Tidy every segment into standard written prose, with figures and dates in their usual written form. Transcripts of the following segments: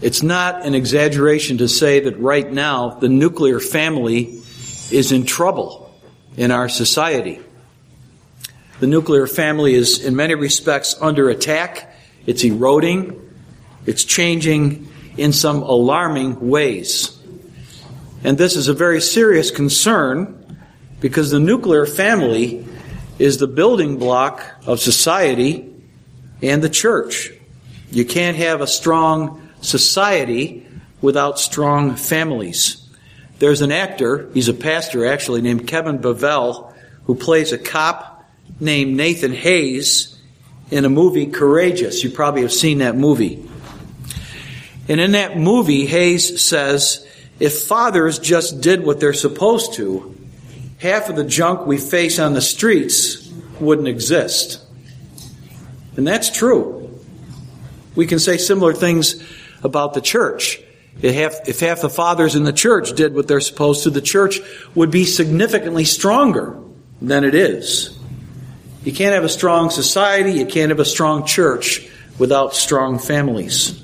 It's not an exaggeration to say that right now the nuclear family is in trouble in our society. The nuclear family is in many respects under attack. It's eroding. It's changing in some alarming ways. And this is a very serious concern because the nuclear family is the building block of society and the church. You can't have a strong society without strong families. There's an actor, he's a pastor actually, named Kevin Bevell, who plays a cop named Nathan Hayes in a movie, Courageous. You probably have seen that movie. And in that movie, Hayes says, if fathers just did what they're supposed to, half of the junk we face on the streets wouldn't exist. And that's true. We can say similar things about the church. If half the fathers in the church did what they're supposed to, the church would be significantly stronger than it is. You can't have a strong society, you can't have a strong church without strong families.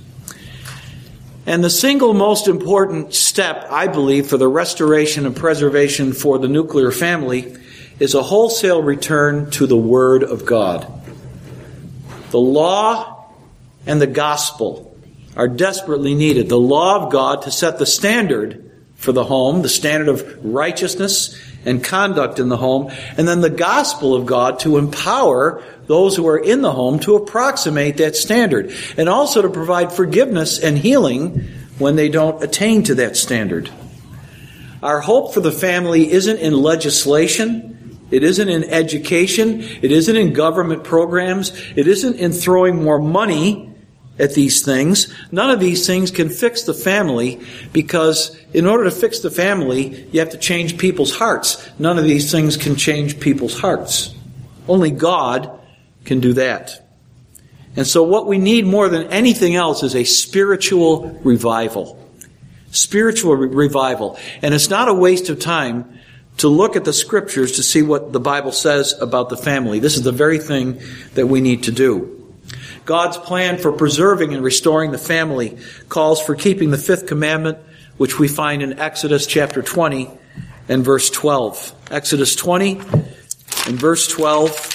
And the single most important step, I believe, for the restoration and preservation for the nuclear family is a wholesale return to the Word of God. The law and the gospel are desperately needed. The law of God to set the standard for the home, the standard of righteousness and conduct in the home, and then the gospel of God to empower those who are in the home to approximate that standard, and also to provide forgiveness and healing when they don't attain to that standard. Our hope for the family isn't in legislation, it isn't in education, it isn't in government programs, it isn't in throwing more money at these things. None of these things can fix the family, because in order to fix the family, you have to change people's hearts. None of these things can change people's hearts. Only God can do that. And so what we need more than anything else is a spiritual revival. Spiritual revival. And it's not a waste of time to look at the Scriptures to see what the Bible says about the family. This is the very thing that we need to do. God's plan for preserving and restoring the family calls for keeping the fifth commandment, which we find in Exodus chapter 20 and verse 12. Exodus 20 and verse 12.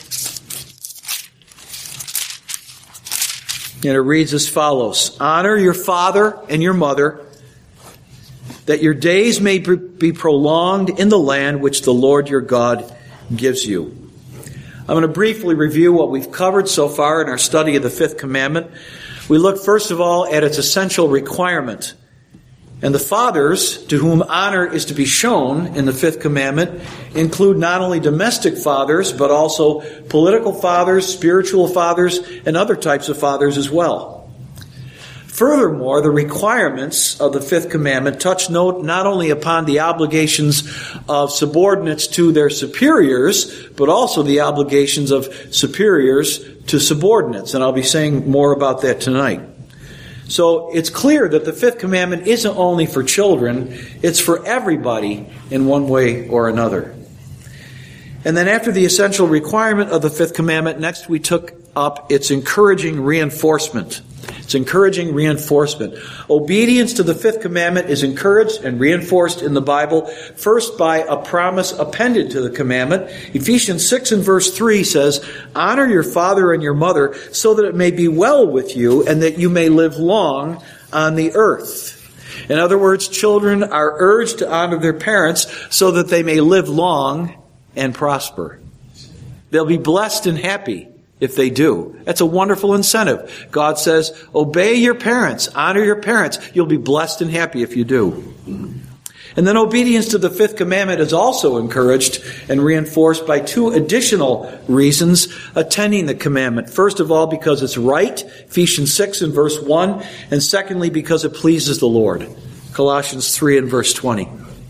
And it reads as follows: honor your father and your mother, that your days may be prolonged in the land which the Lord your God gives you. I'm going to briefly review what we've covered so far in our study of the fifth commandment. We look first of all at its essential requirement. And the fathers to whom honor is to be shown in the fifth commandment include not only domestic fathers, but also political fathers, spiritual fathers, and other types of fathers as well. Furthermore, the requirements of the fifth commandment touch not only upon the obligations of subordinates to their superiors, but also the obligations of superiors to subordinates. And I'll be saying more about that tonight. So it's clear that the fifth commandment isn't only for children, it's for everybody in one way or another. And then after the essential requirement of the fifth commandment, next we took up its encouraging reinforcement. It's encouraging reinforcement. Obedience to the fifth commandment is encouraged and reinforced in the Bible, first by a promise appended to the commandment. Ephesians 6 and verse 3 says, honor your father and your mother so that it may be well with you and that you may live long on the earth. In other words, children are urged to honor their parents so that they may live long and prosper. They'll be blessed and happy if they do. That's a wonderful incentive. God says, obey your parents, honor your parents. You'll be blessed and happy if you do. And then obedience to the fifth commandment is also encouraged and reinforced by two additional reasons attending the commandment. First of all, because it's right, Ephesians 6 and verse 1, and secondly, because it pleases the Lord, Colossians 3 and verse 20.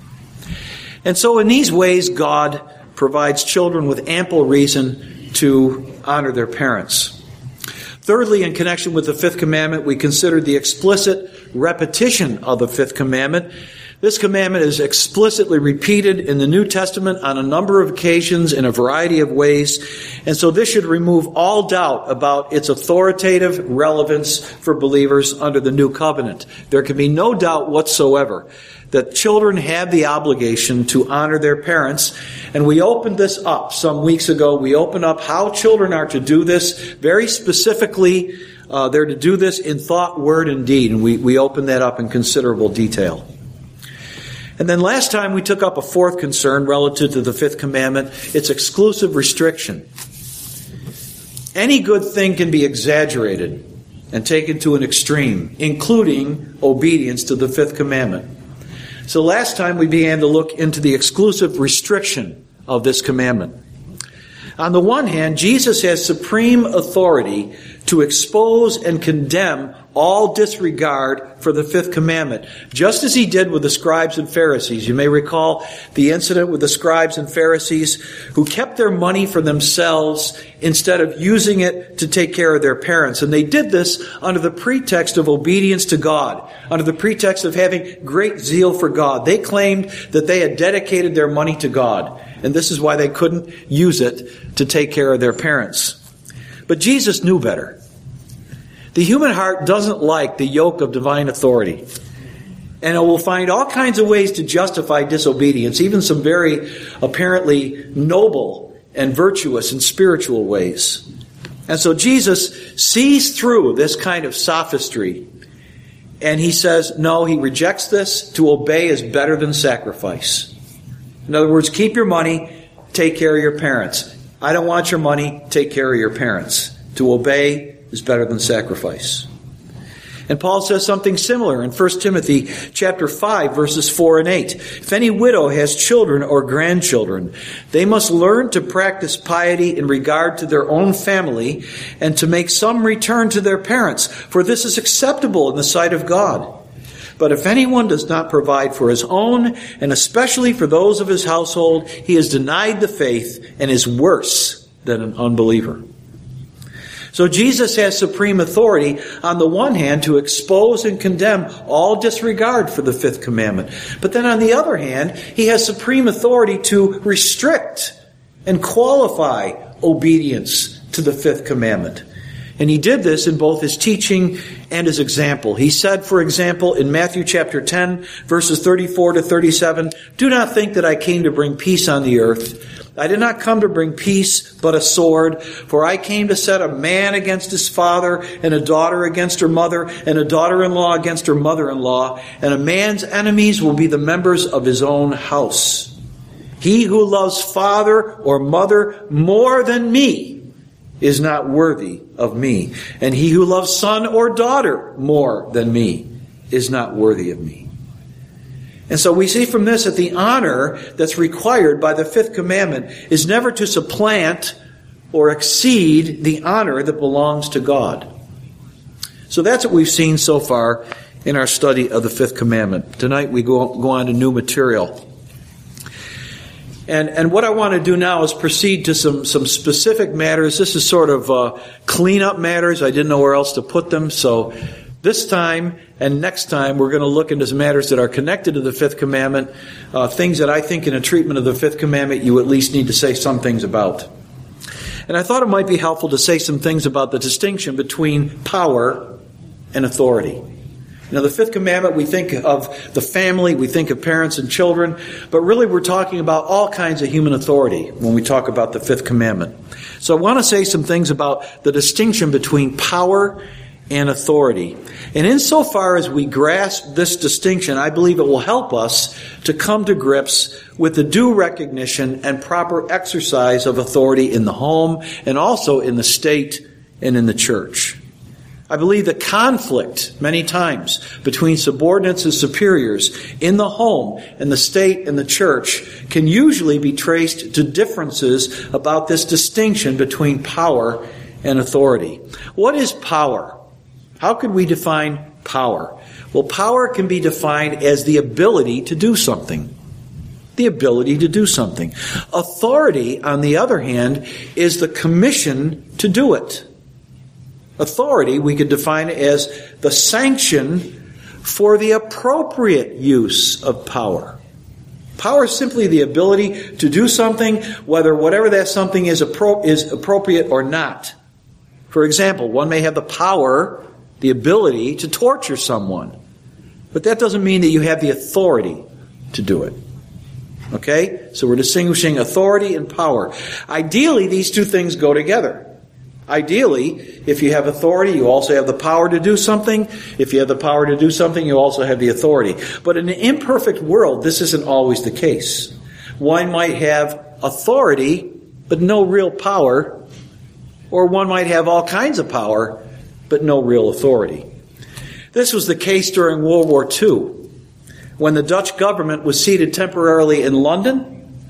And so in these ways, God provides children with ample reason to honor their parents. Thirdly, in connection with the fifth commandment, we considered the explicit repetition of the fifth commandment. This commandment is explicitly repeated in the New Testament on a number of occasions in a variety of ways, and so this should remove all doubt about its authoritative relevance for believers under the New Covenant. There can be no doubt whatsoever that children have the obligation to honor their parents, and we opened this up some weeks ago. We opened up how children are to do this very specifically. They're to do this in thought, word, and deed, and we opened that up in considerable detail. And then last time we took up a fourth concern relative to the fifth commandment, its exclusive restriction. Any good thing can be exaggerated and taken to an extreme, including obedience to the fifth commandment. So last time we began to look into the exclusive restriction of this commandment. On the one hand, Jesus has supreme authority to expose and condemn all disregard for the fifth commandment, just as he did with the scribes and Pharisees. You may recall the incident with the scribes and Pharisees who kept their money for themselves instead of using it to take care of their parents. And they did this under the pretext of obedience to God, under the pretext of having great zeal for God. They claimed that they had dedicated their money to God, and this is why they couldn't use it to take care of their parents. But Jesus knew better. The human heart doesn't like the yoke of divine authority, and it will find all kinds of ways to justify disobedience, even some very apparently noble and virtuous and spiritual ways. And so Jesus sees through this kind of sophistry, and he says, no, he rejects this. To obey is better than sacrifice. In other words, keep your money, take care of your parents. I don't want your money, take care of your parents. To obey is better than sacrifice. And Paul says something similar in 1 Timothy chapter 5, verses 4 and 8. If any widow has children or grandchildren, they must learn to practice piety in regard to their own family and to make some return to their parents, for this is acceptable in the sight of God. But if anyone does not provide for his own, and especially for those of his household, he has denied the faith and is worse than an unbeliever. So Jesus has supreme authority, on the one hand, to expose and condemn all disregard for the fifth commandment. But then on the other hand, he has supreme authority to restrict and qualify obedience to the fifth commandment. And he did this in both his teaching and his example. He said, for example, in Matthew chapter 10, verses 34 to 37, "Do not think that I came to bring peace on the earth. I did not come to bring peace, but a sword. For I came to set a man against his father, and a daughter against her mother, and a daughter-in-law against her mother-in-law. And a man's enemies will be the members of his own house. He who loves father or mother more than me is not worthy of me. And he who loves son or daughter more than me is not worthy of me." And so we see from this that the honor that's required by the fifth commandment is never to supplant or exceed the honor that belongs to God. So that's what we've seen so far in our study of the fifth commandment. Tonight we go on to new material. And what I want to do now is proceed to some specific matters. This is sort of cleanup matters. I didn't know where else to put them, so this time and next time we're going to look into some matters that are connected to the fifth commandment, things that I think in a treatment of the fifth commandment you at least need to say some things about. And I thought it might be helpful to say some things about the distinction between power and authority. Now, the fifth commandment, we think of the family, we think of parents and children, but really we're talking about all kinds of human authority when we talk about the fifth commandment. So I want to say some things about the distinction between power and authority. And insofar as we grasp this distinction, I believe it will help us to come to grips with the due recognition and proper exercise of authority in the home and also in the state and in the church. I believe the conflict, many times, between subordinates and superiors in the home and the state and the church can usually be traced to differences about this distinction between power and authority. What is power? How could we define power? Well, power can be defined as the ability to do something. The ability to do something. Authority, on the other hand, is the commission to do it. Authority, we could define it as the sanction for the appropriate use of power. Power is simply the ability to do something, whatever that something is appropriate or not. For example, one may have the power, the ability to torture someone, but that doesn't mean that you have the authority to do it. Okay? So we're distinguishing authority and power. Ideally, these two things go together. Ideally, if you have authority, you also have the power to do something. If you have the power to do something, you also have the authority. But in an imperfect world, this isn't always the case. One might have authority, but no real power. Or one might have all kinds of power, but no real authority. This was the case during World War II, when the Dutch government was seated temporarily in London,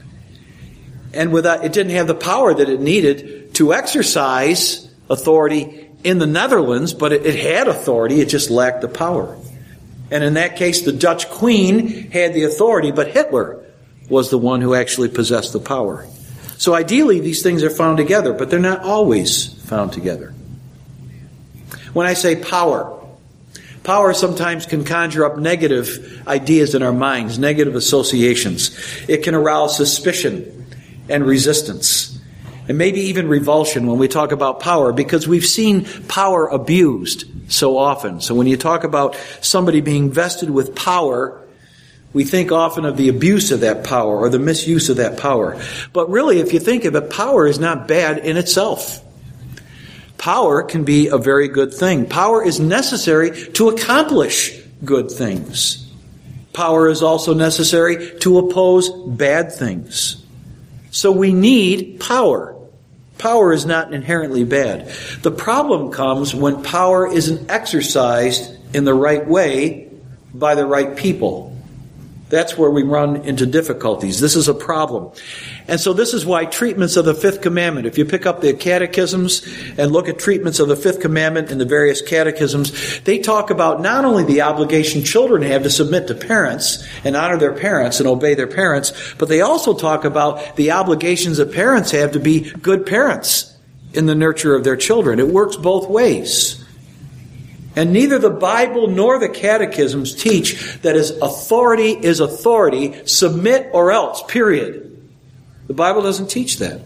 and it didn't have the power that it needed to exercise authority in the Netherlands, but it had authority, it just lacked the power. And in that case, the Dutch Queen had the authority, but Hitler was the one who actually possessed the power. So ideally, these things are found together, but they're not always found together. When I say power sometimes can conjure up negative ideas in our minds, negative associations. It can arouse suspicion and resistance, and maybe even revulsion when we talk about power, because we've seen power abused so often. So when you talk about somebody being vested with power, we think often of the abuse of that power or the misuse of that power. But really, if you think of it, power is not bad in itself. Power can be a very good thing. Power is necessary to accomplish good things. Power is also necessary to oppose bad things. So we need power. Power is not inherently bad. The problem comes when power isn't exercised in the right way by the right people. That's where we run into difficulties. This is a problem. And so this is why treatments of the Fifth Commandment, if you pick up the catechisms and look at treatments of the Fifth Commandment in the various catechisms, they talk about not only the obligation children have to submit to parents and honor their parents and obey their parents, but they also talk about the obligations that parents have to be good parents in the nurture of their children. It works both ways. And neither the Bible nor the catechisms teach that as authority is authority, submit or else, period. The Bible doesn't teach that.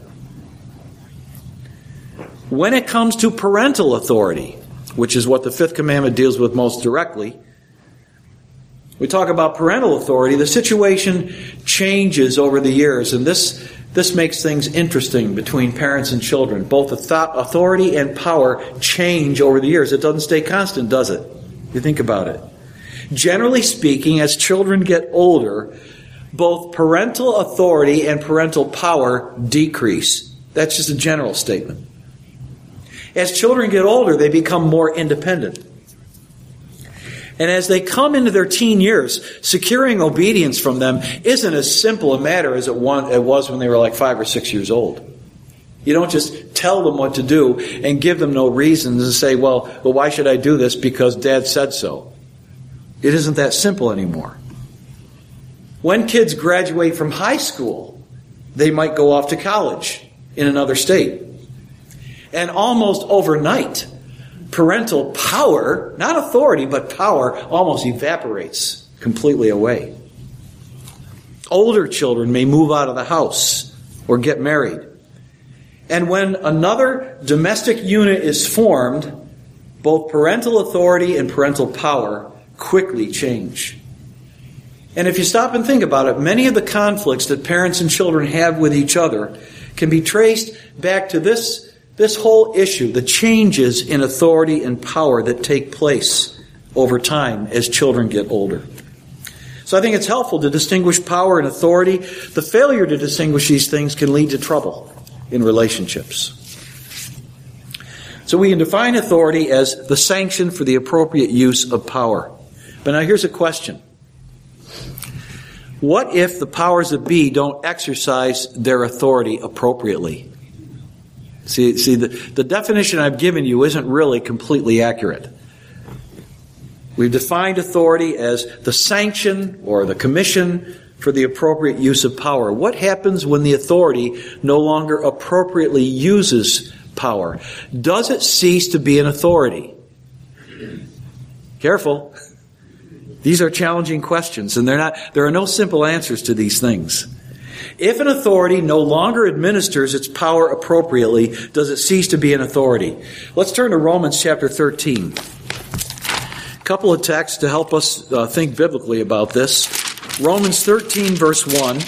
When it comes to parental authority, which is what the Fifth Commandment deals with most directly, we talk about parental authority, the situation changes over the years, and this makes things interesting between parents and children. Both authority and power change over the years. It doesn't stay constant, does it? You think about it. Generally speaking, as children get older, both parental authority and parental power decrease. That's just a general statement. As children get older, they become more independent. And as they come into their teen years, securing obedience from them isn't as simple a matter as it was when they were like 5 or 6 years old. You don't just tell them what to do and give them no reasons and say, well, why should I do this? Because Dad said so. It isn't that simple anymore. When kids graduate from high school, they might go off to college in another state. And almost overnight, parental power, not authority, but power, almost evaporates completely away. Older children may move out of the house or get married. And when another domestic unit is formed, both parental authority and parental power quickly change. And if you stop and think about it, many of the conflicts that parents and children have with each other can be traced back to this whole issue, the changes in authority and power that take place over time as children get older. So I think it's helpful to distinguish power and authority. The failure to distinguish these things can lead to trouble in relationships. So we can define authority as the sanction for the appropriate use of power. But now here's a question. What if the powers that be don't exercise their authority appropriately? See, the definition I've given you isn't really completely accurate. We've defined authority as the sanction or the commission for the appropriate use of power. What happens when the authority no longer appropriately uses power? Does it cease to be an authority? Careful. These are challenging questions, and there are no simple answers to these things. If an authority no longer administers its power appropriately, does it cease to be an authority? Let's turn to Romans chapter 13. A couple of texts to help us think biblically about this. Romans 13, verse 1.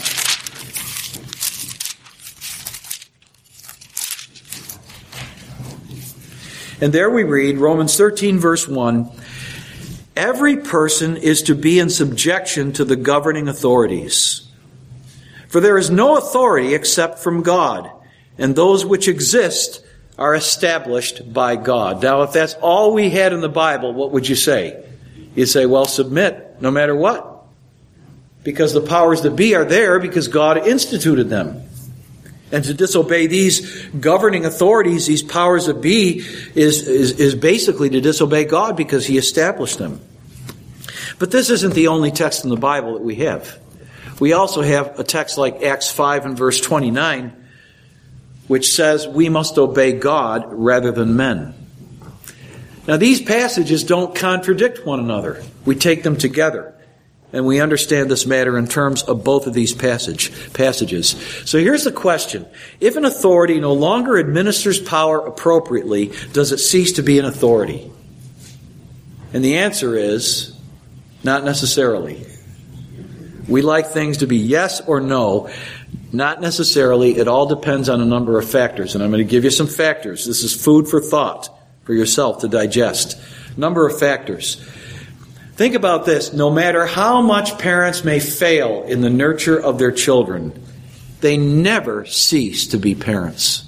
And there we read, Romans 13, verse 1, every person is to be in subjection to the governing authorities. For there is no authority except from God, and those which exist are established by God. Now, if that's all we had in the Bible, what would you say? You'd say, well, submit no matter what. Because the powers that be are there because God instituted them. And to disobey these governing authorities, these powers that be, is basically to disobey God because He established them. But this isn't the only text in the Bible that we have. We also have a text like Acts 5 and verse 29, which says we must obey God rather than men. Now these passages don't contradict one another. We take them together. And we understand this matter in terms of both of these passages. So here's the question. If an authority no longer administers power appropriately, does it cease to be an authority? And the answer is, not necessarily. We like things to be yes or no. Not necessarily. It all depends on a number of factors. And I'm going to give you some factors. This is food for thought for yourself to digest. Number of factors. Think about this. No matter how much parents may fail in the nurture of their children, they never cease to be parents.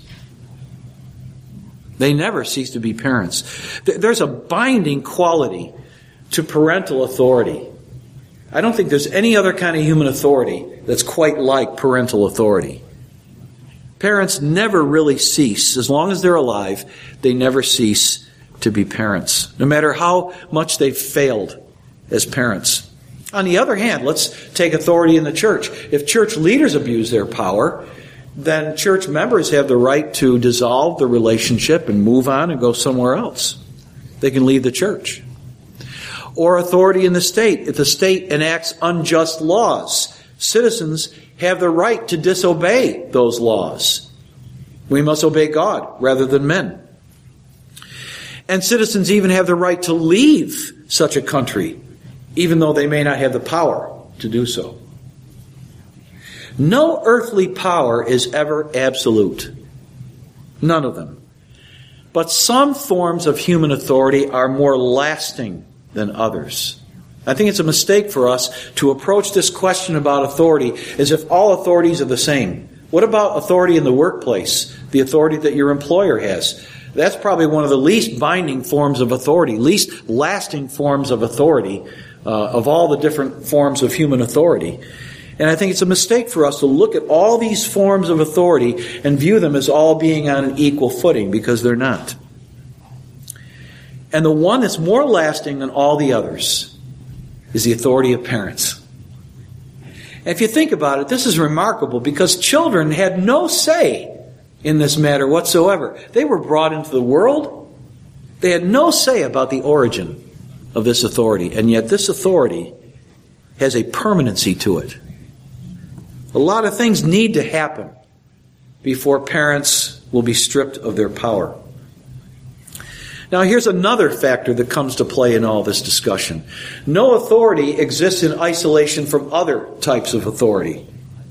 They never cease to be parents. There's a binding quality to parental authority. I don't think there's any other kind of human authority that's quite like parental authority. Parents never really cease. As long as they're alive, they never cease to be parents, no matter how much they've failed as parents. On the other hand, let's take authority in the church. If church leaders abuse their power, then church members have the right to dissolve the relationship and move on and go somewhere else. They can leave the church. Or authority in the state. If the state enacts unjust laws, citizens have the right to disobey those laws. We must obey God rather than men. And citizens even have the right to leave such a country, even though they may not have the power to do so. No earthly power is ever absolute. None of them. But some forms of human authority are more lasting than others. I think it's a mistake for us to approach this question about authority as if all authorities are the same. What about authority in the workplace? The authority that your employer has? That's probably one of the least binding forms of authority, least lasting forms of authority of all the different forms of human authority. And I think it's a mistake for us to look at all these forms of authority and view them as all being on an equal footing, because they're not. And the one that's more lasting than all the others is the authority of parents. And if you think about it, this is remarkable because children had no say in this matter whatsoever. They were brought into the world. They had no say about the origin of this authority. And yet this authority has a permanency to it. A lot of things need to happen before parents will be stripped of their power. Now here's another factor that comes to play in all this discussion. No authority exists in isolation from other types of authority.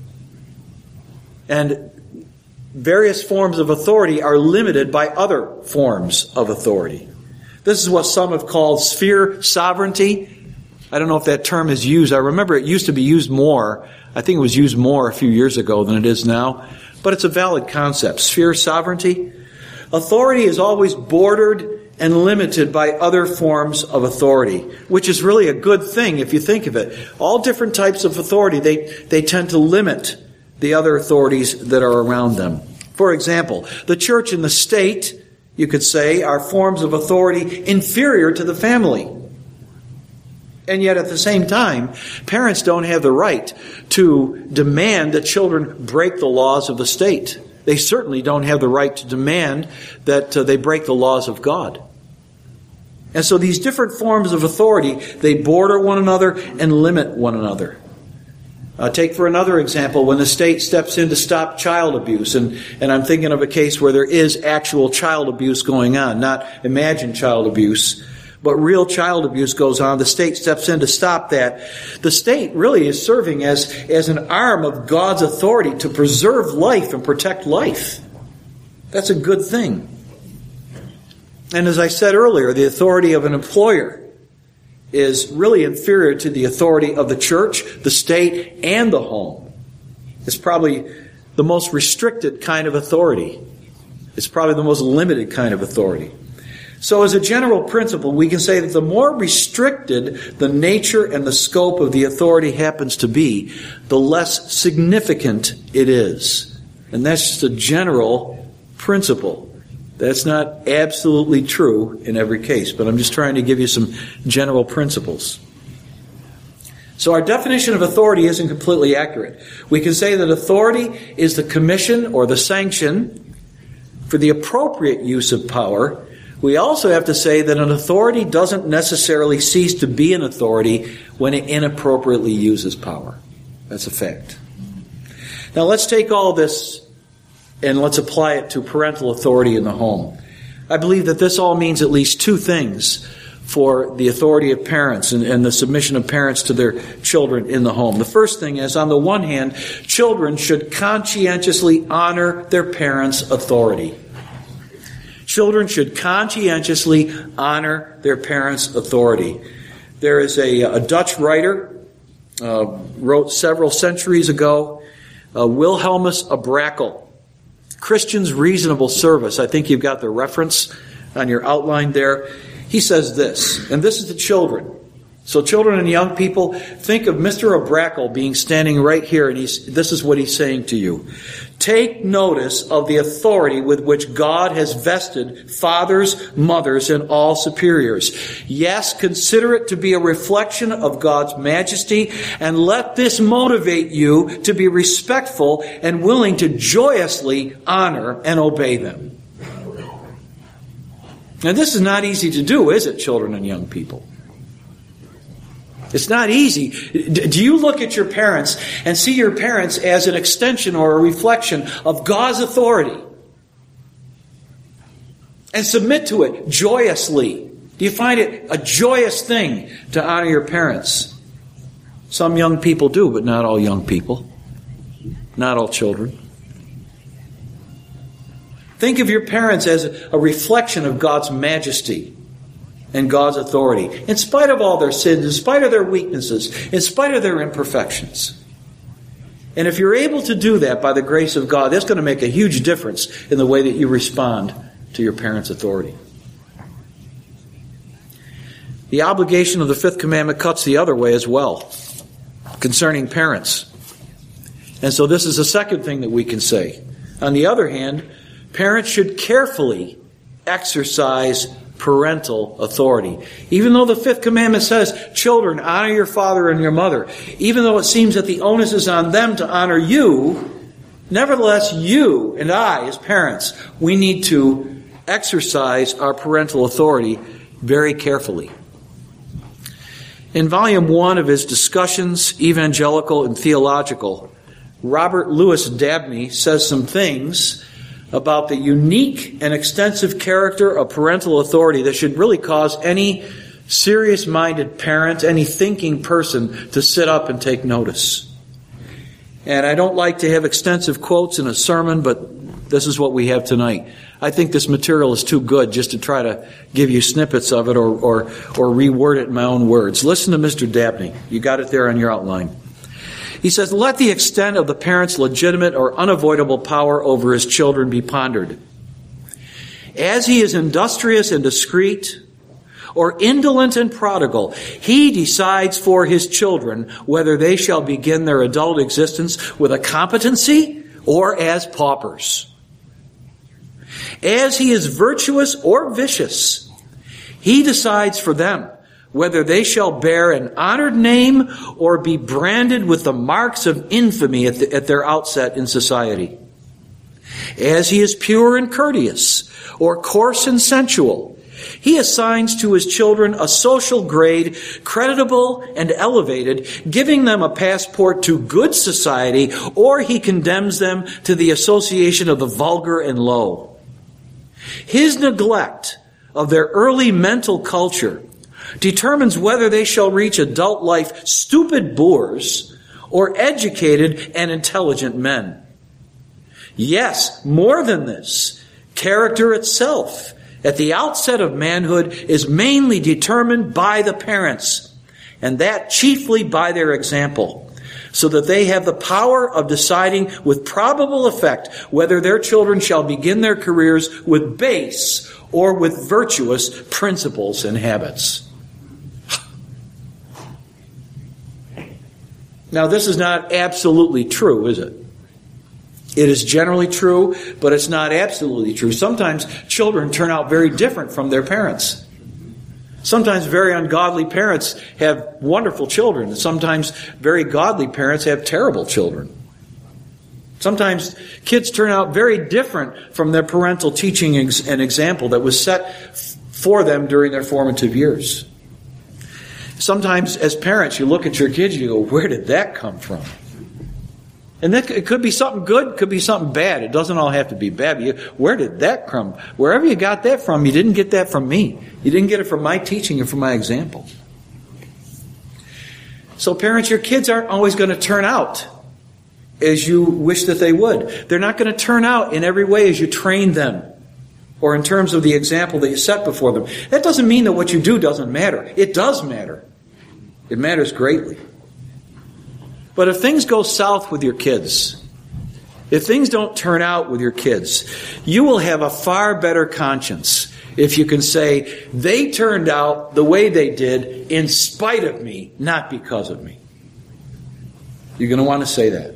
And various forms of authority are limited by other forms of authority. This is what some have called sphere sovereignty. I don't know if that term is used. I remember it used to be used more. I think it was used more a few years ago than it is now. But it's a valid concept. Sphere sovereignty. Authority is always bordered and limited by other forms of authority, which is really a good thing if you think of it. All different types of authority, they tend to limit the other authorities that are around them. For example, the church and the state, you could say, are forms of authority inferior to the family. And yet at the same time, parents don't have the right to demand that children break the laws of the state. They certainly don't have the right to demand that they break the laws of God. And so these different forms of authority, they border one another and limit one another. Take for another example, when the state steps in to stop child abuse, and I'm thinking of a case where there is actual child abuse going on, not imagined child abuse, but real child abuse goes on. The state steps in to stop that. The state really is serving as an arm of God's authority to preserve life and protect life. That's a good thing. And as I said earlier, the authority of an employer is really inferior to the authority of the church, the state, and the home. It's probably the most restricted kind of authority. It's probably the most limited kind of authority. So as a general principle, we can say that the more restricted the nature and the scope of the authority happens to be, the less significant it is. And that's just a general principle. That's not absolutely true in every case, but I'm just trying to give you some general principles. So our definition of authority isn't completely accurate. We can say that authority is the commission or the sanction for the appropriate use of power. We also have to say that an authority doesn't necessarily cease to be an authority when it inappropriately uses power. That's a fact. Now let's take all this and let's apply it to parental authority in the home. I believe that this all means at least two things for the authority of parents and the submission of parents to their children in the home. The first thing is, on the one hand, children should conscientiously honor their parents' authority. Children should conscientiously honor their parents' authority. There is a Dutch writer, wrote several centuries ago, Wilhelmus Abrakel, Christian's Reasonable Service. I think you've got the reference on your outline there. He says this, and this is to children. So children and young people, think of Mr. Abrakel being standing right here, and this is what he's saying to you. Take notice of the authority with which God has vested fathers, mothers, and all superiors. Yes, consider it to be a reflection of God's majesty, and let this motivate you to be respectful and willing to joyously honor and obey them. Now, this is not easy to do, is it, children and young people? It's not easy. Do you look at your parents and see your parents as an extension or a reflection of God's authority? And submit to it joyously. Do you find it a joyous thing to honor your parents? Some young people do, but not all young people. Not all children. Think of your parents as a reflection of God's majesty and God's authority, in spite of all their sins, in spite of their weaknesses, in spite of their imperfections. And if you're able to do that by the grace of God, that's going to make a huge difference in the way that you respond to your parents' authority. The obligation of the fifth commandment cuts the other way as well, concerning parents. And so this is the second thing that we can say. On the other hand, parents should carefully exercise parental authority. Even though the fifth commandment says, children, honor your father and your mother, even though it seems that the onus is on them to honor you, nevertheless, you and I, as parents, we need to exercise our parental authority very carefully. In Volume 1 of his Discussions, Evangelical and Theological, Robert Louis Dabney says some things about the unique and extensive character of parental authority that should really cause any serious-minded parent, any thinking person to sit up and take notice. And I don't like to have extensive quotes in a sermon, but this is what we have tonight. I think this material is too good just to try to give you snippets of it or reword it in my own words. Listen to Mr. Dabney. You got it there on your outline. He says, let the extent of the parent's legitimate or unavoidable power over his children be pondered. As he is industrious and discreet, or indolent and prodigal, he decides for his children whether they shall begin their adult existence with a competency or as paupers. As he is virtuous or vicious, he decides for them whether they shall bear an honored name or be branded with the marks of infamy at their outset in society. As he is pure and courteous, or coarse and sensual, He assigns to his children a social grade, creditable and elevated, giving them a passport to good society, or he condemns them to the association of the vulgar and low. His neglect of their early mental culture determines whether they shall reach adult life stupid boors or educated and intelligent men. Yes, more than this, character itself at the outset of manhood is mainly determined by the parents, and that chiefly by their example, so that they have the power of deciding with probable effect whether their children shall begin their careers with base or with virtuous principles and habits. Now, this is not absolutely true, is it? It is generally true, but it's not absolutely true. Sometimes children turn out very different from their parents. Sometimes very ungodly parents have wonderful children, and sometimes very godly parents have terrible children. Sometimes kids turn out very different from their parental teaching and example that was set for them during their formative years. Sometimes as parents, you look at your kids and you go, where did that come from? And it could be something good, could be something bad. It doesn't all have to be bad. Where did that come? Wherever you got that from, you didn't get that from me. You didn't get it from my teaching and from my example. So parents, your kids aren't always going to turn out as you wish that they would. They're not going to turn out in every way as you train them or in terms of the example that you set before them. That doesn't mean that what you do doesn't matter. It does matter. It matters greatly. But if things go south with your kids, if things don't turn out with your kids, you will have a far better conscience if you can say, they turned out the way they did in spite of me, not because of me. You're going to want to say that.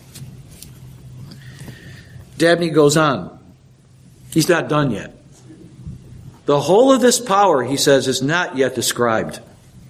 Dabney goes on. He's not done yet. The whole of this power, he says, is not yet described.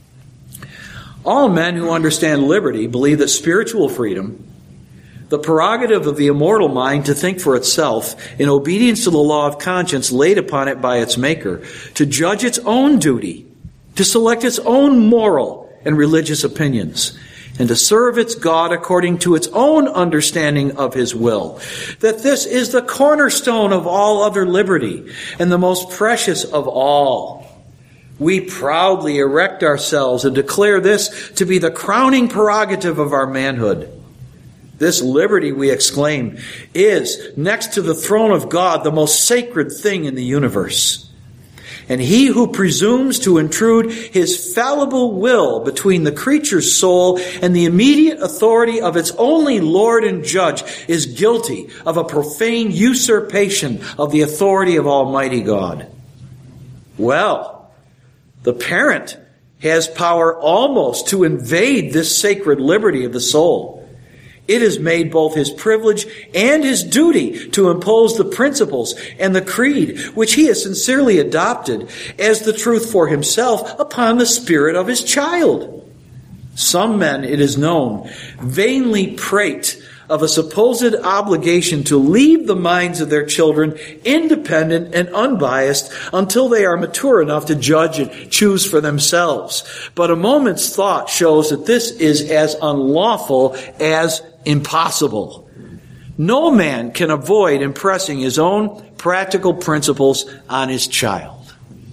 All men who understand liberty believe that spiritual freedom, the prerogative of the immortal mind to think for itself, in obedience to the law of conscience laid upon it by its maker, to judge its own duty, to select its own moral and religious opinions, and to serve its God according to its own understanding of his will, that this is the cornerstone of all other liberty and the most precious of all. We proudly erect ourselves and declare this to be the crowning prerogative of our manhood. This liberty, we exclaim, is, next to the throne of God, the most sacred thing in the universe. And he who presumes to intrude his fallible will between the creature's soul and the immediate authority of its only Lord and Judge is guilty of a profane usurpation of the authority of Almighty God. Well, the parent has power almost to invade this sacred liberty of the soul. It is made both his privilege and his duty to impose the principles and the creed which he has sincerely adopted as the truth for himself upon the spirit of his child. Some men, it is known, vainly prate of a supposed obligation to leave the minds of their children independent and unbiased until they are mature enough to judge and choose for themselves. But a moment's thought shows that this is as unlawful as impossible. No man can avoid impressing his own practical principles on his child.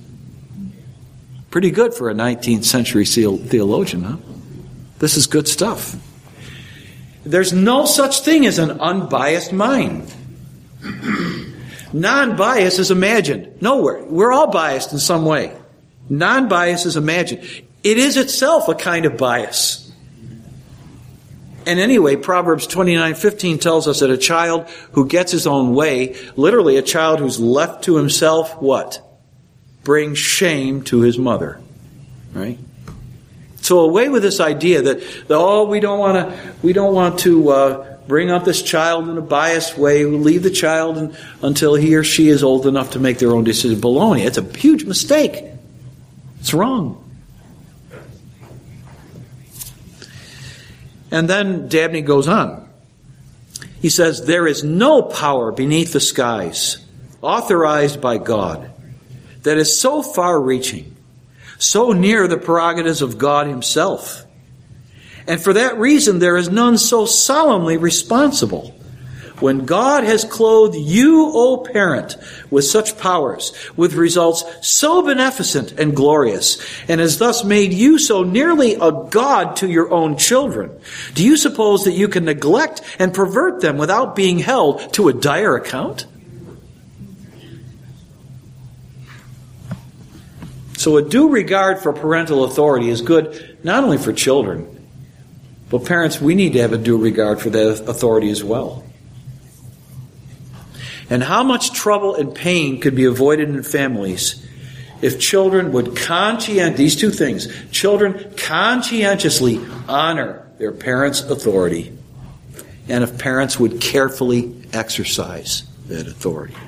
Pretty good for a 19th century theologian, huh? This is good stuff. There's no such thing as an unbiased mind. Non-bias is imagined. Nowhere. We're all biased in some way. Non-bias is imagined. It is itself a kind of bias. And anyway, Proverbs 29:15 tells us that a child who gets his own way, literally a child who's left to himself, what? Brings shame to his mother. Right? So away with this idea that, we don't want to bring up this child in a biased way. We'll leave the child until he or she is old enough to make their own decision. Baloney. It's a huge mistake. It's wrong. And then Dabney goes on. He says, there is no power beneath the skies authorized by God that is so far-reaching, so near the prerogatives of God Himself. And for that reason, there is none so solemnly responsible. When God has clothed you, O parent, with such powers, with results so beneficent and glorious, and has thus made you so nearly a God to your own children, do you suppose that you can neglect and pervert them without being held to a dire account? So a due regard for parental authority is good not only for children, but parents, we need to have a due regard for that authority as well. And how much trouble and pain could be avoided in families if children would these two things, children conscientiously honor their parents' authority, and if parents would carefully exercise that authority.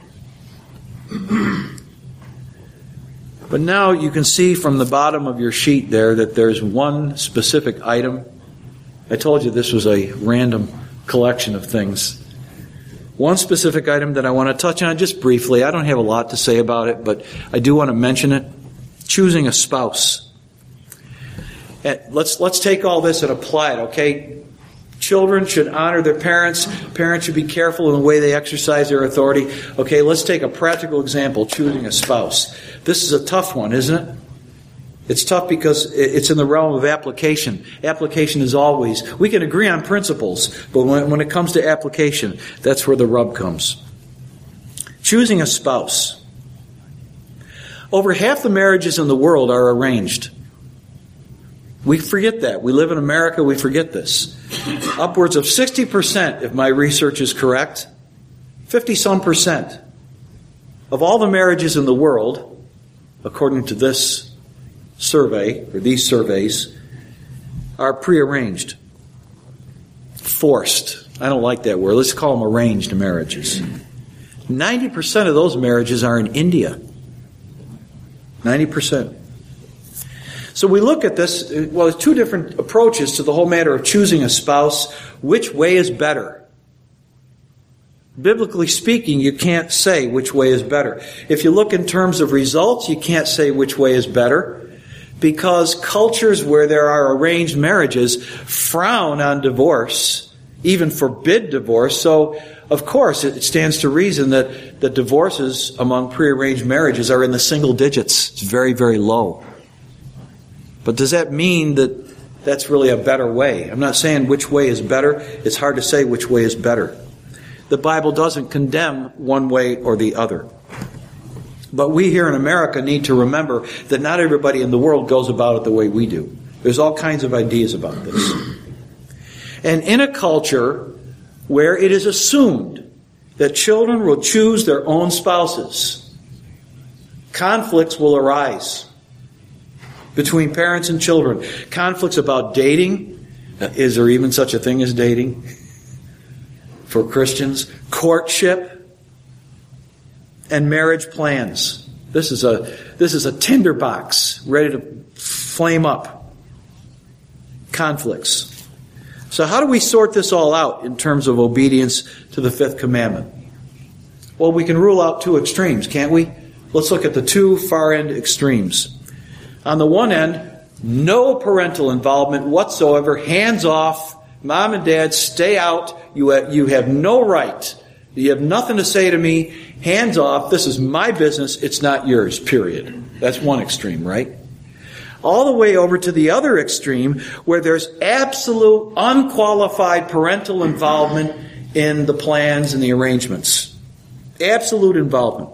But now you can see from the bottom of your sheet there that there's one specific item. I told you this was a random collection of things. One specific item that I want to touch on just briefly. I don't have a lot to say about it, but I do want to mention it. Choosing a spouse. Let's take all this and apply it, okay? Children should honor their parents. Parents should be careful in the way they exercise their authority. Okay, let's take a practical example, choosing a spouse. This is a tough one, isn't it? It's tough because it's in the realm of application. Application is always, we can agree on principles, but when it comes to application, that's where the rub comes. Choosing a spouse. Over half the marriages in the world are arranged. We forget that. We live in America, we forget this. Upwards of 60%, if my research is correct, 50-some% of all the marriages in the world, according to this survey, or these surveys, are prearranged. Forced. I don't like that word. Let's call them arranged marriages. 90% of those marriages are in India. 90%. So we look at this, well, there's two different approaches to the whole matter of choosing a spouse. Which way is better? Biblically speaking, you can't say which way is better. If you look in terms of results, you can't say which way is better, because cultures where there are arranged marriages frown on divorce, even forbid divorce. So, of course, it stands to reason that the divorces among prearranged marriages are in the single digits. It's very, very low. But does that mean that that's really a better way? I'm not saying which way is better. It's hard to say which way is better. The Bible doesn't condemn one way or the other. But we here in America need to remember that not everybody in the world goes about it the way we do. There's all kinds of ideas about this. And in a culture where it is assumed that children will choose their own spouses, conflicts will arise between parents and children. Conflicts about dating. Is there even such a thing as dating for Christians? Courtship and marriage plans. This is a tinderbox ready to flame up. Conflicts. So how do we sort this all out in terms of obedience to the fifth commandment? Well, we can rule out two extremes, can't we? Let's look at the two far end extremes. On the one end, no parental involvement whatsoever, hands off, mom and dad, stay out, you have no right, you have nothing to say to me, hands off, this is my business, it's not yours, period. That's one extreme, right? All the way over to the other extreme, where there's absolute, unqualified parental involvement in the plans and the arrangements. Absolute involvement.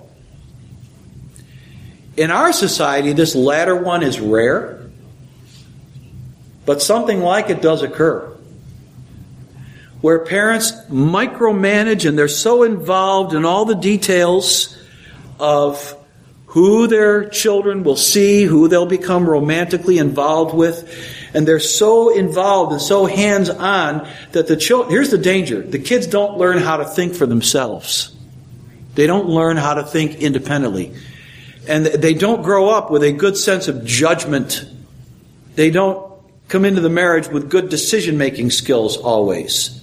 In our society, this latter one is rare, but something like it does occur, where parents micromanage and they're so involved in all the details of who their children will see, who they'll become romantically involved with, and they're so involved and so hands-on that here's the danger, the kids don't learn how to think for themselves. They don't learn how to think independently. And they don't grow up with a good sense of judgment. They don't come into the marriage with good decision-making skills always.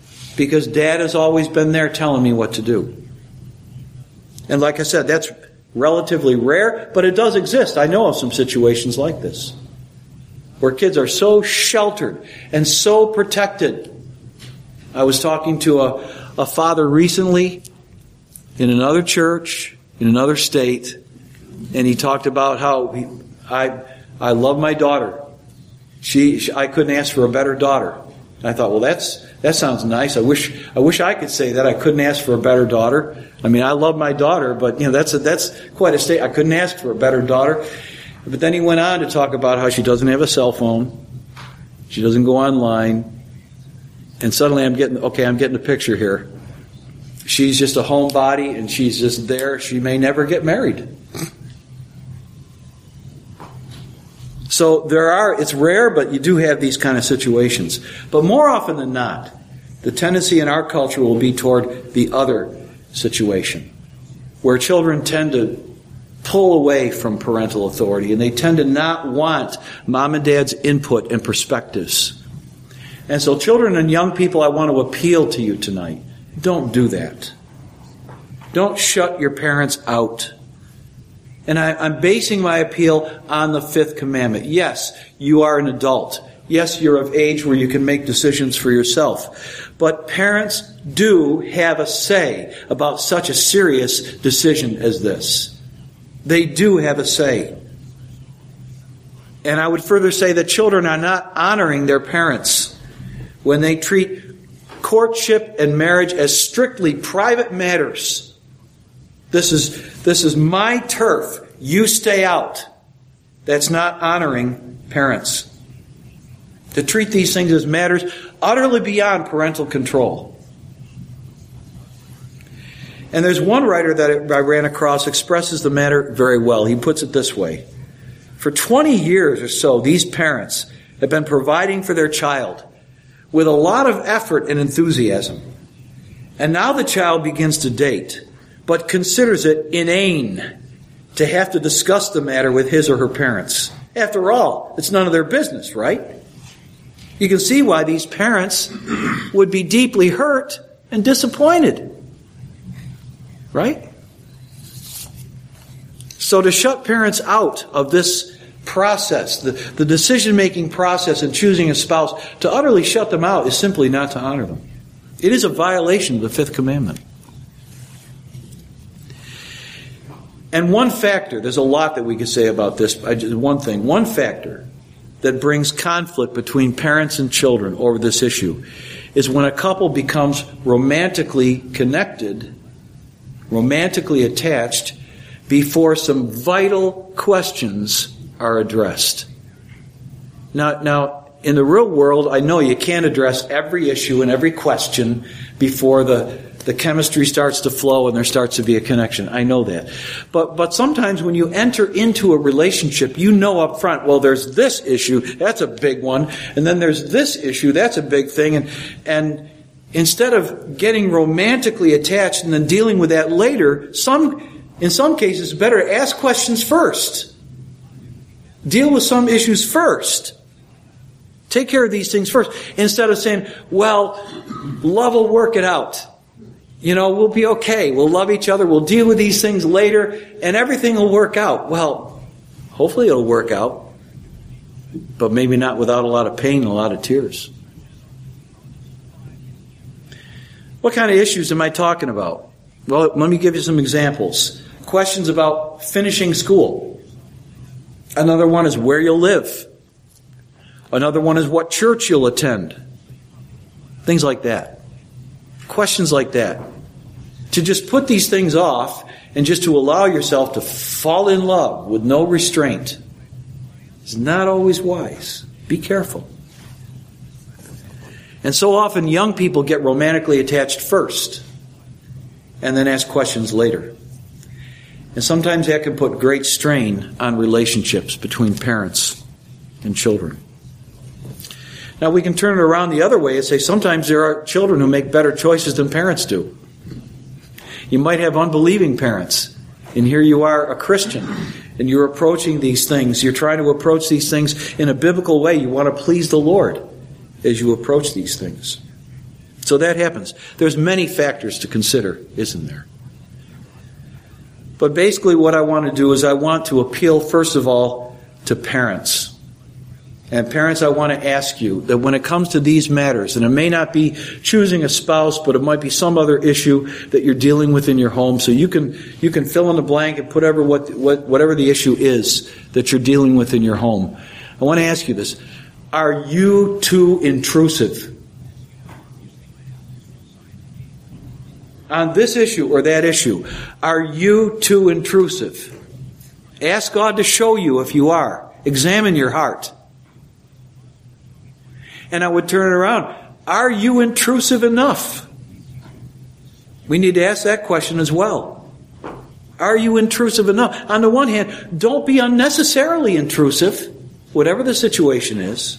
Because dad has always been there telling me what to do. And like I said, relatively rare, but it does exist. I know of some situations like this, where kids are so sheltered and so protected. I was talking to a father recently in another church, in another state, and he talked about how I love my daughter. I couldn't ask for a better daughter. I thought, well, that sounds nice. I wish I could say that. I couldn't ask for a better daughter. I mean, I love my daughter, but that's quite a state. I couldn't ask for a better daughter. But then he went on to talk about how she doesn't have a cell phone, she doesn't go online, and suddenly I'm getting the picture here. She's just a homebody, and she's just there. She may never get married. So it's rare, but you do have these kind of situations. But more often than not, the tendency in our culture will be toward the other situation, where children tend to pull away from parental authority, and they tend to not want mom and dad's input and perspectives. And so children and young people, I want to appeal to you tonight. Don't do that. Don't shut your parents out. And I'm basing my appeal on the fifth commandment. Yes, you are an adult. Yes, you're of age where you can make decisions for yourself. But parents do have a say about such a serious decision as this. They do have a say. And I would further say that children are not honoring their parents when they treat courtship and marriage as strictly private matters. This is my turf. You stay out. That's not honoring parents. To treat these things as matters utterly beyond parental control. And there's one writer that I ran across expresses the matter very well. He puts it this way. For 20 years or so, these parents have been providing for their child with a lot of effort and enthusiasm. And now the child begins to date, but considers it inane to have to discuss the matter with his or her parents. After all, it's none of their business, right? You can see why these parents would be deeply hurt and disappointed. Right? So to shut parents out of this process, the decision-making process in choosing a spouse, to utterly shut them out is simply not to honor them. It is a violation of the fifth commandment. And one factor, there's a lot that we could say about this, one factor that brings conflict between parents and children over this issue is when a couple becomes romantically connected, romantically attached, before some vital questions are addressed. Now, in the real world, I know you can't address every issue and every question before the chemistry starts to flow and there starts to be a connection. I know that. But sometimes when you enter into a relationship, you know up front, well, there's this issue, that's a big one, and then there's this issue, that's a big thing, and instead of getting romantically attached and then dealing with that later, in some cases, it's better to ask questions first. Deal with some issues first. Take care of these things first. Instead of saying, well, love will work it out. We'll be okay. We'll love each other. We'll deal with these things later, and everything will work out. Well, hopefully it'll work out, but maybe not without a lot of pain and a lot of tears. What kind of issues am I talking about? Well, let me give you some examples. Questions about finishing school. Another one is where you'll live. Another one is what church you'll attend. Things like that. Questions like that. To just put these things off and just to allow yourself to fall in love with no restraint is not always wise. Be careful. And so often young people get romantically attached first and then ask questions later. And sometimes that can put great strain on relationships between parents and children. Now we can turn it around the other way and say sometimes there are children who make better choices than parents do. You might have unbelieving parents, and here you are, a Christian, and you're approaching these things. You're trying to approach these things in a biblical way. You want to please the Lord as you approach these things. So that happens. There's many factors to consider, isn't there? But basically what I want to do is I want to appeal, first of all, to parents. And parents, I want to ask you that when it comes to these matters, and it may not be choosing a spouse, but it might be some other issue that you're dealing with in your home, so you can fill in the blank and put whatever the issue is that you're dealing with in your home. I want to ask you this. Are you too intrusive on this issue or that issue? Are you too intrusive? Ask God to show you if you are. Examine your heart. And I would turn it around. Are you intrusive enough? We need to ask that question as well. Are you intrusive enough? On the one hand, don't be unnecessarily intrusive, whatever the situation is.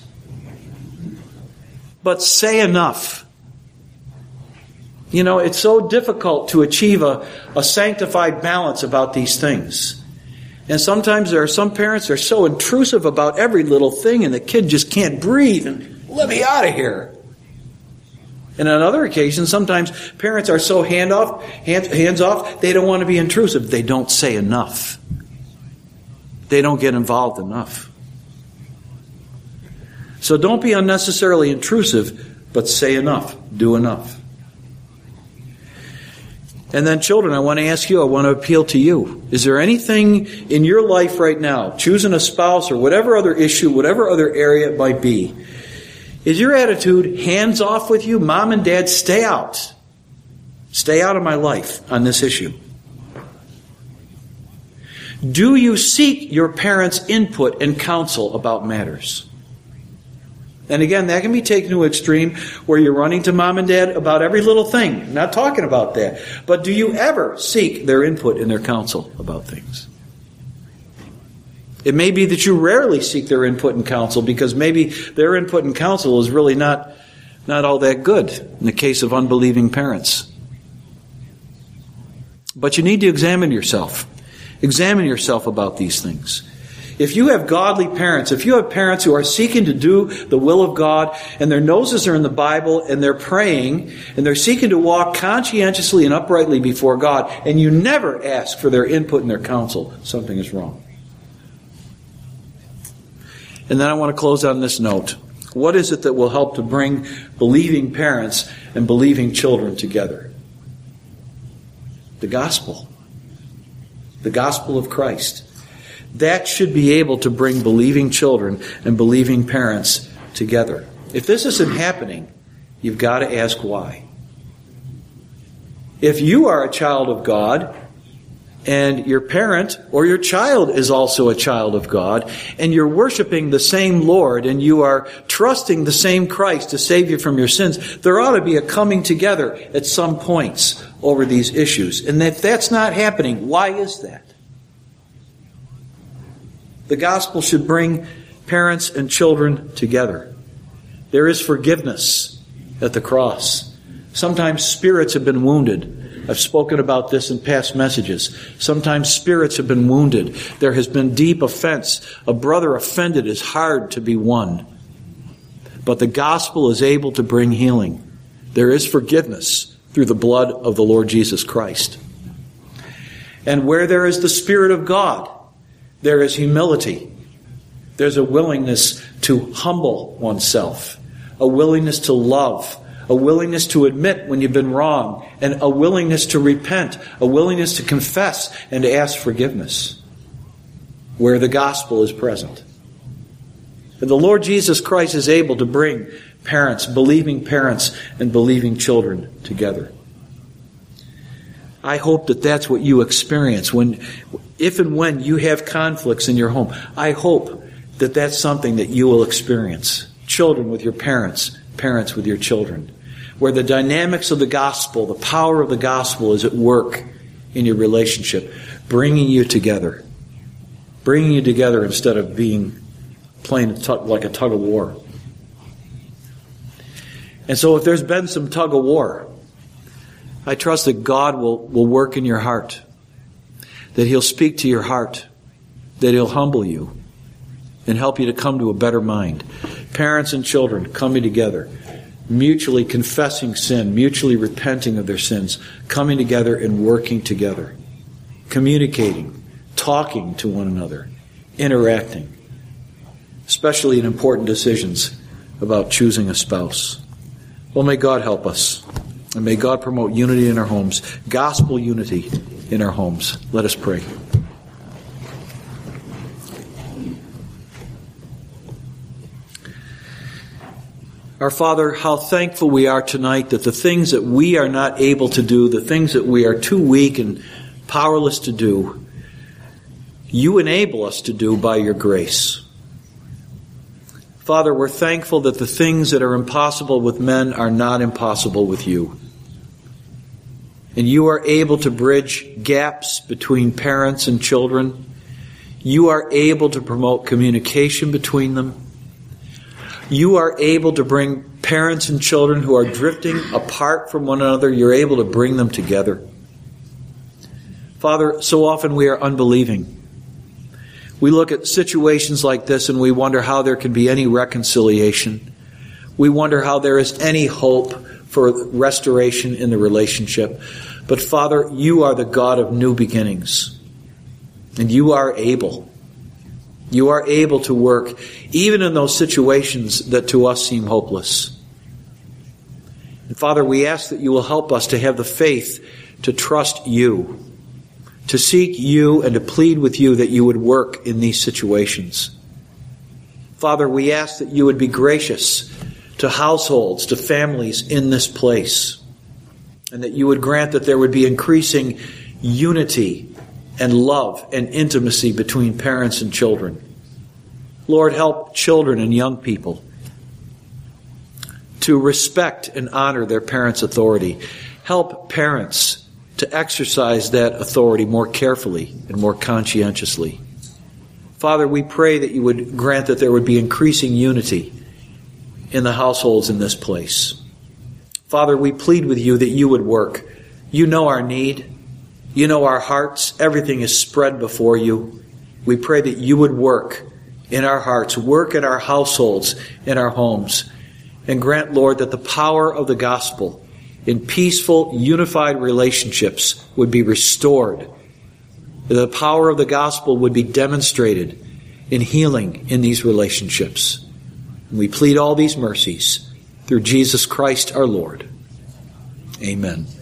But say enough. You know, it's so difficult to achieve a sanctified balance about these things. And sometimes there are some parents that are so intrusive about every little thing and the kid just can't breathe and let me out of here. And on other occasions, sometimes parents are so hands off, they don't want to be intrusive. They don't say enough. They don't get involved enough. So don't be unnecessarily intrusive, but say enough. Do enough. And then children, I want to appeal to you. Is there anything in your life right now, choosing a spouse or whatever other issue, whatever other area it might be, is your attitude hands off with you? Mom and Dad, stay out. Stay out of my life on this issue. Do you seek your parents' input and counsel about matters? And again, that can be taken to an extreme where you're running to mom and dad about every little thing. I'm not talking about that. But do you ever seek their input and their counsel about things? It may be that you rarely seek their input and counsel because maybe their input and counsel is really not all that good in the case of unbelieving parents. But you need to examine yourself. Examine yourself about these things. If you have godly parents, if you have parents who are seeking to do the will of God and their noses are in the Bible and they're praying and they're seeking to walk conscientiously and uprightly before God and you never ask for their input and their counsel, something is wrong. And then I want to close on this note. What is it that will help to bring believing parents and believing children together? The gospel. The gospel of Christ. That should be able to bring believing children and believing parents together. If this isn't happening, you've got to ask why. If you are a child of God, and your parent or your child is also a child of God, and you're worshiping the same Lord, and you are trusting the same Christ to save you from your sins, there ought to be a coming together at some points over these issues. And if that's not happening, why is that? The gospel should bring parents and children together. There is forgiveness at the cross. Sometimes spirits have been wounded. I've spoken about this in past messages. Sometimes spirits have been wounded. There has been deep offense. A brother offended is hard to be won. But the gospel is able to bring healing. There is forgiveness through the blood of the Lord Jesus Christ. And where there is the Spirit of God, there is humility. There's a willingness to humble oneself, a willingness to love, a willingness to admit when you've been wrong, and a willingness to repent, a willingness to confess and to ask forgiveness, where the gospel is present. And the Lord Jesus Christ is able to bring parents, believing parents, and believing children together. I hope that that's what you experience if and when you have conflicts in your home. I hope that that's something that you will experience. Children with your parents, parents with your children. Where the dynamics of the gospel, the power of the gospel is at work in your relationship, bringing you together. Bringing you together instead of playing like a tug of war. And so if there's been some tug of war, I trust that God will work in your heart, that He'll speak to your heart, that He'll humble you and help you to come to a better mind. Parents and children coming together, mutually confessing sin, mutually repenting of their sins, coming together and working together. communicating, talking to one another, interacting, especially in important decisions about choosing a spouse. Well, may God help us, and may God promote unity in our homes, gospel unity in our homes. Let us pray. Our Father, how thankful we are tonight that the things that we are not able to do, the things that we are too weak and powerless to do, you enable us to do by your grace. Father, we're thankful that the things that are impossible with men are not impossible with you. And you are able to bridge gaps between parents and children. You are able to promote communication between them. You are able to bring parents and children who are drifting apart from one another, you're able to bring them together. Father, so often we are unbelieving. We look at situations like this and we wonder how there can be any reconciliation. We wonder how there is any hope for restoration in the relationship. But Father, you are the God of new beginnings. And you are able. You are able to work even in those situations that to us seem hopeless. And Father, we ask that you will help us to have the faith to trust you, to seek you and to plead with you that you would work in these situations. Father, we ask that you would be gracious to households, to families in this place, and that you would grant that there would be increasing unity and love and intimacy between parents and children. Lord, help children and young people to respect and honor their parents' authority. Help parents to exercise that authority more carefully and more conscientiously. Father, we pray that you would grant that there would be increasing unity in the households in this place. Father, we plead with you that you would work. You know our need. You know our hearts. Everything is spread before you. We pray that you would work in our hearts, work in our households, in our homes, and grant, Lord, that the power of the gospel in peaceful, unified relationships would be restored. That the power of the gospel would be demonstrated in healing in these relationships. And we plead all these mercies through Jesus Christ our Lord. Amen.